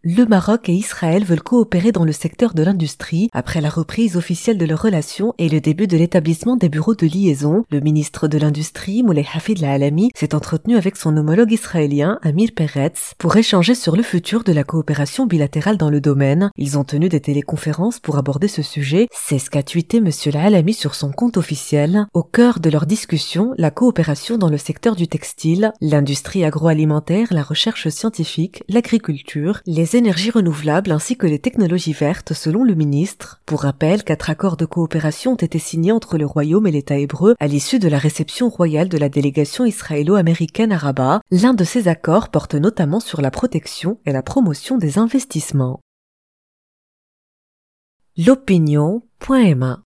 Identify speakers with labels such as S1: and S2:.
S1: le Maroc et Israël veulent coopérer dans le secteur de l'industrie après la reprise officielle de leurs relations et le début de l'établissement des bureaux de liaison. Le ministre de l'Industrie, Moulay Hafid Al-Alami, s'est entretenu avec son homologue israélien, Amir Peretz, pour échanger sur le futur de la coopération bilatérale dans le domaine. Ils ont tenu des téléconférences pour aborder ce sujet. C'est ce qu'a tweeté Monsieur Al-Alami sur son compte officiel. Au cœur de leur discussion, la coopération dans le secteur du textile, l'industrie agroalimentaire, la recherche scientifique, l'agriculture, les énergies renouvelables ainsi que les technologies vertes selon le ministre. Pour rappel, 4 accords de coopération ont été signés entre le Royaume et l'État hébreu à l'issue de la réception royale de la délégation israélo-américaine à Rabat. L'un de ces accords porte notamment sur la protection et la promotion des investissements. L'opinion.ma